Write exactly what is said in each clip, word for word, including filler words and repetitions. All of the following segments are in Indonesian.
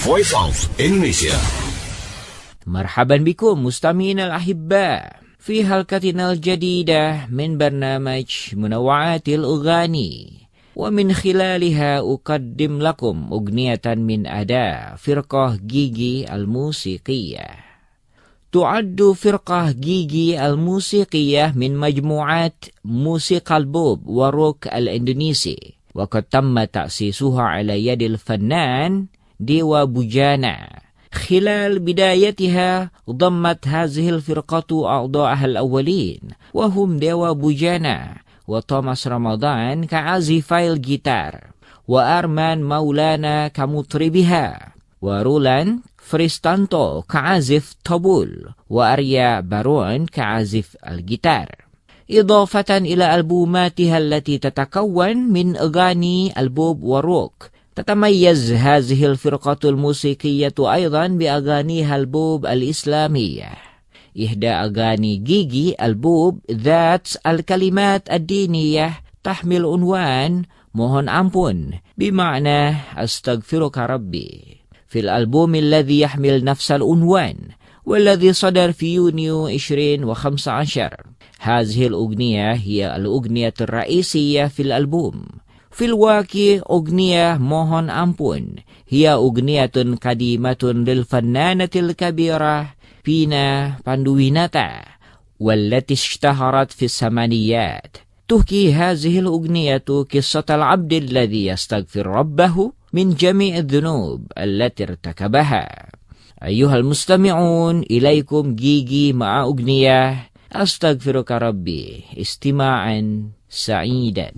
Voice of Indonesia. مرحبا بكم مستمعينا الأحباء في حلقتنا الجديدة من برنامج منوعات الأغاني، ومن خلالها أقدم لكم أغنية من أداء فرقة جيجي الموسيقية. تعد فرقة جيجي الموسيقية من مجموعات موسيقى البوب والروك الإندونيسي، وقد تم تأسيسها على يد الفنان ديوا بوجانا. خلال بدايتها ضمت هذه الفرقة أعضائها الأولين، وهم ديوا بوجانا وتوماس رمضان كعازفي الجيتار، وأرمان مولانا كمطربها، ورولان فريستانتو كعازف طبول، وأريا بارون كعازف الجيتار، إضافة إلى ألبوماتها التي تتكون من أغاني البوب والروك. تتميز هذه الفرقة الموسيقية أيضا بأغانيها البوب الإسلامية. إحدى أغاني جيجي البوب ذات الكلمات الدينية تحمل عنوان "Mohon Ampun" بمعنى أستغفرك ربي، في الألبوم الذي يحمل نفس العنوان والذي صدر في يونيو ألفين وخمسة عشر. هذه الأغنية هي الأغنية الرئيسية في الألبوم. في الواقع أغنية "Mohon Ampun" هي أغنية قديمة للفنانة الكبيرة فينا باندويناتا، والتي اشتهرت في الثمانينات. تحكي هذه الأغنية قصة العبد الذي يستغفر ربه من جميع الذنوب التي ارتكبها. أيها المستمعون، إليكم جيجي مع أغنية أستغفرك ربي. استماعا سعيدا.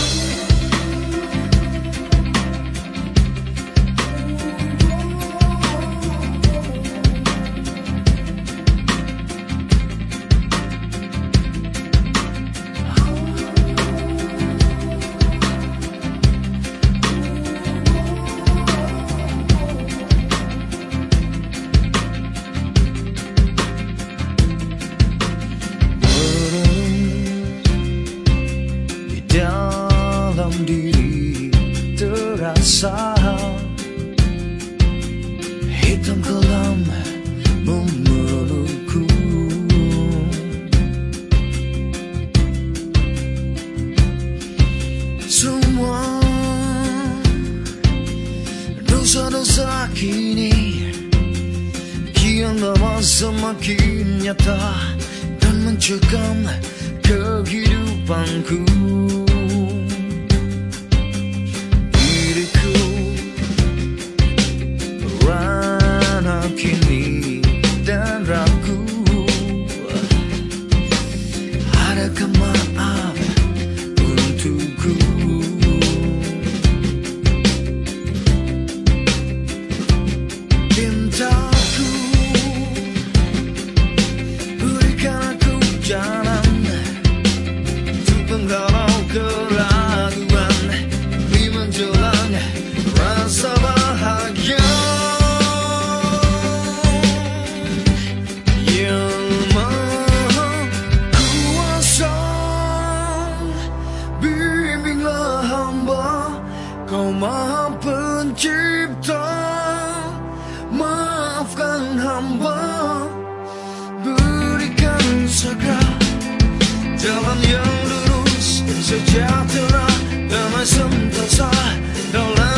Dalam diri terasa hitam kelam memelukku. Semua dosa-dosa kini kian lama semakin nyata dan mencekam kehidupanku. Diriku merana kini dan ragu. Adakah maaf untukku? Cintaku, berikan aku jalan penghalau keraguan demi menjelang rasa bahagia yang maha kuasa. Bimbinglah hamba, Kau maha pencipta. Maafkan hamba, berikan segera jalan yang sejahtera, damai sentosa dalam